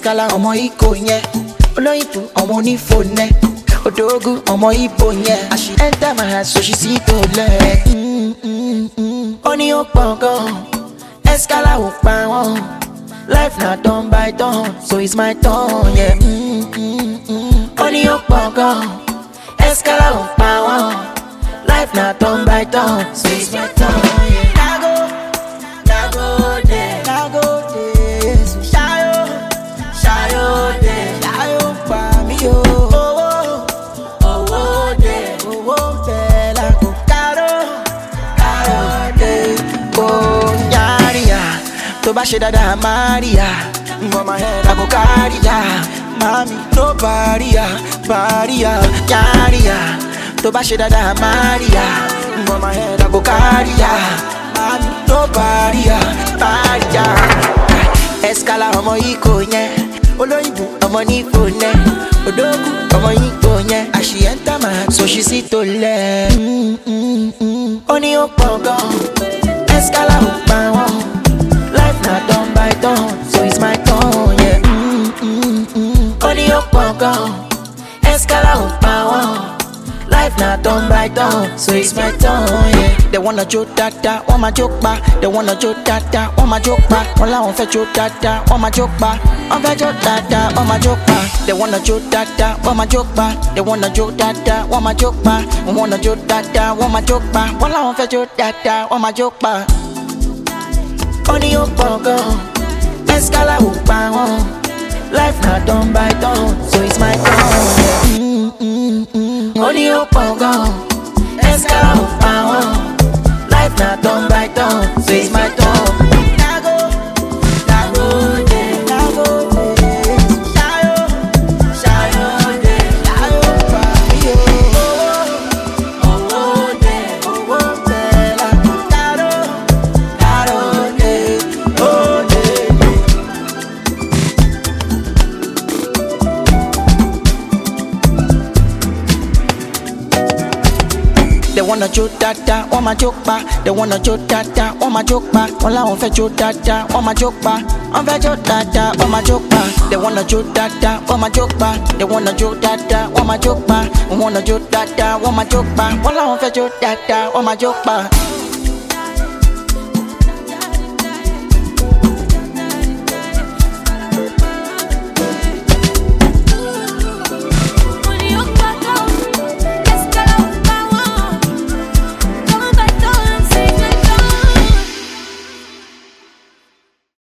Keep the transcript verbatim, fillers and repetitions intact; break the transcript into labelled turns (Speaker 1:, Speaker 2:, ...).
Speaker 1: Escala ọmọ Iko yẹn, olóyìnbó ọmọ onífònẹ, Odogu ọmọ Ibo yẹn. As she enter my house, so she see to lẹ. Ó ní ó pọ̀ gan, Escala ò pa wọ́n. Life na turn by turn, so it's my turn, yeah. Ó ní ó pọ̀ gan, Escala ò pa wọ́n. Life na turn by turn, so it's my turn, yeah. Nago, nago de, nago de, so shayo, shayo de, shayo pa mi yo. Owo, owo de, owo de la go caro, caro de, oh yaria. To ba she dada Maria, for my head I go carry ya. Mami, no barrier, barrier, yaria. To ba she dada Maria, for my head I go carry ya. Mami, no barrier, barrier. Escala ọmọ Iko yẹn, olóyìnbó ọmọ onífònẹ, Odogu ọmọ Iko yẹn. As she enter my house, so she see to lẹ. Ó ní ó pọ̀ gan, Escala ò pa wọ́n. Life na turn by turn, so it's my turn, yeah. Ó ní ó pọ̀ gan, Escala ò pa wọ́n. Life na turn by turn, so it's my turn, yeah. They wanna jo dada, want my joke ba. They wanna jo dada, want my joke ba. Wọ́n láwọn fẹ́ jo dada, want my joke ba. Wọ́n fẹ́ jo dada, want my joke ba. They wanna jo dada, want my joke ba. They wanna jo dada, want my joke ba. Wọ́n wanna jo dada, want my joke ba. Wọ́n láwọn fẹ́ jo dada, want my joke ba. Ó ní ó pọ̀ gan, Escala ò pa wọ́n. Life na turn by turn, so it's my turn, yeah. Ó ní ó pọ̀ gan, Escala ò pa wọ́n. Life na turn by turn, so it's my turn. Nago, nago de, nago de, shayo, shayo de, shayo pa mi yo. Owo, owo de, owo de la go caro, caro de, oh de. They wanna jo dada, want my joke ba. They wanna jo dada, want my joke ba. Wọ́n láwọn fẹ́ jo dada, want my joke ba. Wọ́n fẹ́ jo dada, want my joke ba. They wanna jo dada, want my joke ba. They wanna jo dada, want my joke ba. Wọ́n wanna jo dada, want my joke ba. Wọ́n láwọn fẹ́ jo dada, want my joke ba.